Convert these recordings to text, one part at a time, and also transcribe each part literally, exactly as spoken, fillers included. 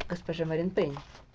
госпожа Марин Пейн.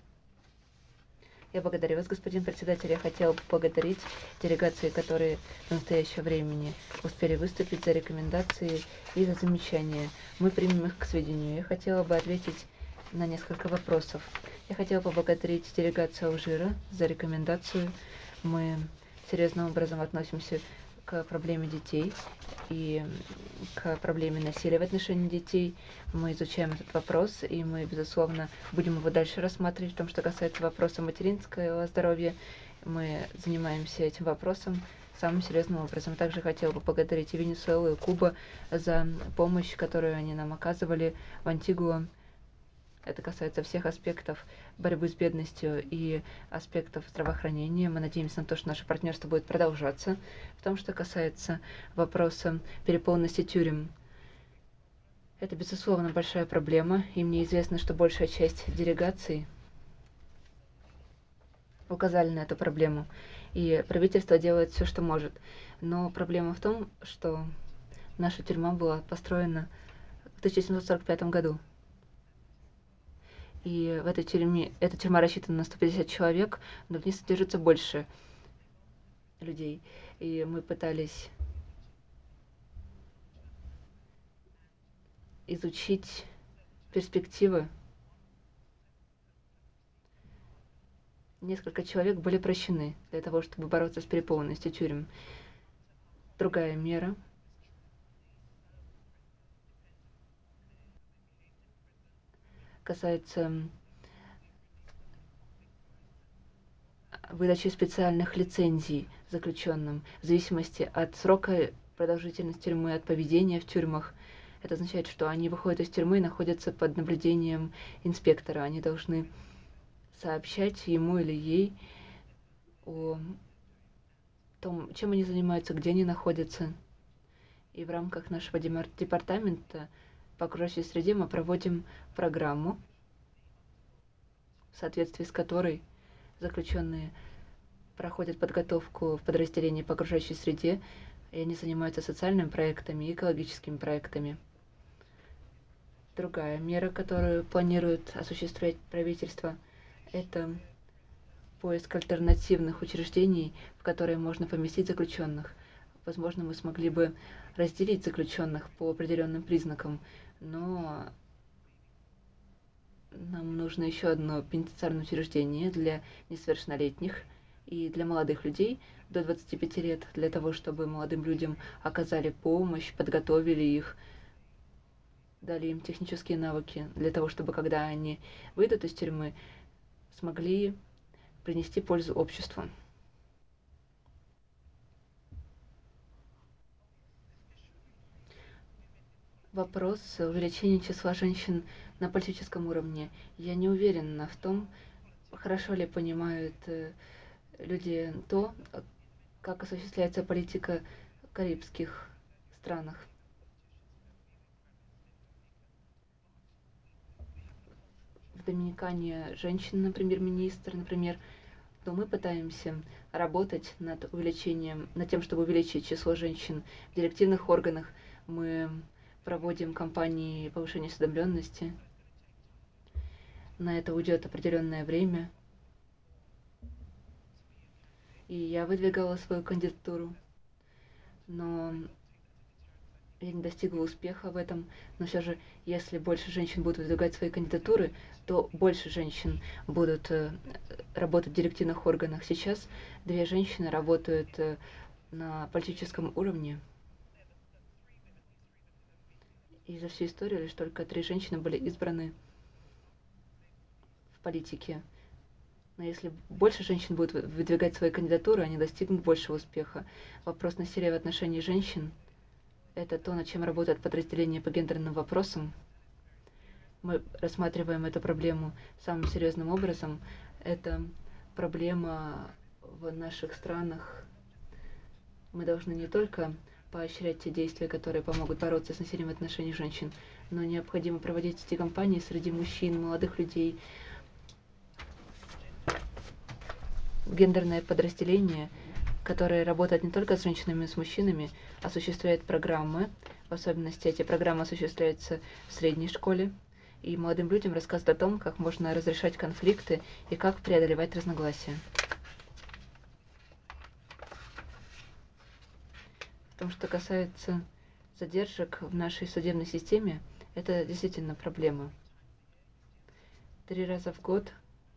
Я благодарю вас, господин председатель. Я хотела бы поблагодарить делегации, которые в настоящее времени успели выступить за рекомендации и за замечания. Мы примем их к сведению. Я хотела бы ответить на несколько вопросов. Я хотела поблагодарить делегацию Алжира за рекомендацию. Мы серьезным образом относимся к проблеме детей и к проблеме насилия в отношении детей. Мы изучаем этот вопрос, и мы, безусловно, будем его дальше рассматривать. В том, что касается вопроса материнского здоровья, мы занимаемся этим вопросом самым серьезным образом. Также хотела бы поблагодарить и Венесуэлу, и Кубу за помощь, которую они нам оказывали в Антигуа. Это касается всех аспектов борьбы с бедностью и аспектов здравоохранения. Мы надеемся на то, что наше партнерство будет продолжаться. В том, что касается вопроса переполненности тюрем, это, безусловно, большая проблема, и мне известно, что большая часть делегаций указали на эту проблему, и правительство делает все, что может. Но проблема в том, что наша тюрьма была построена в тысяча семьсот сорок пятом году. И в этой тюрьме, эта тюрьма рассчитана на сто пятьдесят человек, но в ней содержится больше людей. И мы пытались изучить перспективы. Несколько человек были прощены для того, чтобы бороться с переполненностью тюрем. Другая мера касается выдачи специальных лицензий заключенным в зависимости от срока продолжительности тюрьмы, от поведения в тюрьмах. Это означает, что они выходят из тюрьмы и находятся под наблюдением инспектора. Они должны сообщать ему или ей о том, чем они занимаются, где они находятся. И в рамках нашего департамента по окружающей среде мы проводим программу, в соответствии с которой заключенные проходят подготовку в подразделении по окружающей среде, и они занимаются социальными проектами и экологическими проектами. Другая мера, которую планирует осуществлять правительство, это поиск альтернативных учреждений, в которые можно поместить заключенных. Возможно, мы смогли бы разделить заключенных по определенным признакам, но нам нужно еще одно пенитенциарное учреждение для несовершеннолетних и для молодых людей до двадцати пяти лет, для того, чтобы молодым людям оказали помощь, подготовили их, дали им технические навыки, для того, чтобы, когда они выйдут из тюрьмы, смогли принести пользу обществу. Вопрос увеличения числа женщин на политическом уровне. Я не уверена в том, хорошо ли понимают люди то, как осуществляется политика в карибских странах. В Доминикане женщина, премьер-министр, например, то мы пытаемся работать над увеличением, над тем, чтобы увеличить число женщин в директивных органах. Мы проводим кампании повышения осведомленности. На это уйдет определенное время. И я выдвигала свою кандидатуру, но я не достигла успеха в этом. Но все же, если больше женщин будут выдвигать свои кандидатуры, то больше женщин будут работать в директивных органах. Сейчас две женщины работают на политическом уровне. И за всю историю лишь только три женщины были избраны в политике. Но если больше женщин будут выдвигать свои кандидатуры, они достигнут большего успеха. Вопрос насилия в отношении женщин — это то, над чем работает подразделение по гендерным вопросам. Мы рассматриваем эту проблему самым серьезным образом. Это проблема в наших странах. Мы должны не только поощрять те действия, которые помогут бороться с насилием в отношении женщин, но необходимо проводить эти кампании среди мужчин, молодых людей. Гендерное подразделение, которое работает не только с женщинами, но и с мужчинами, осуществляет программы. В особенности эти программы осуществляются в средней школе. и молодым людям рассказывают о том, как можно разрешать конфликты и как преодолевать разногласия. В том, что касается задержек в нашей судебной системе, это действительно проблема. Три раза в год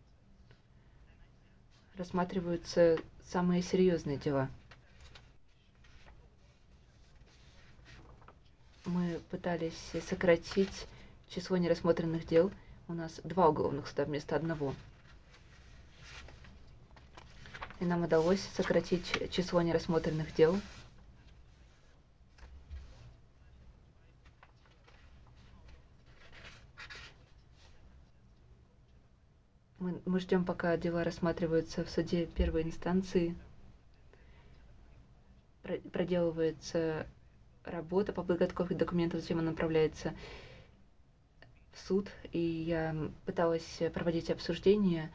рассматриваются самые серьезные дела. Мы пытались сократить число нерассмотренных дел. У нас два уголовных суда вместо одного. И нам удалось сократить число нерассмотренных дел. Мы, мы ждем, пока дела рассматриваются в суде первой инстанции. Проделывается работа по подготовке документов, затем она направляется в суд. И я пыталась проводить обсуждения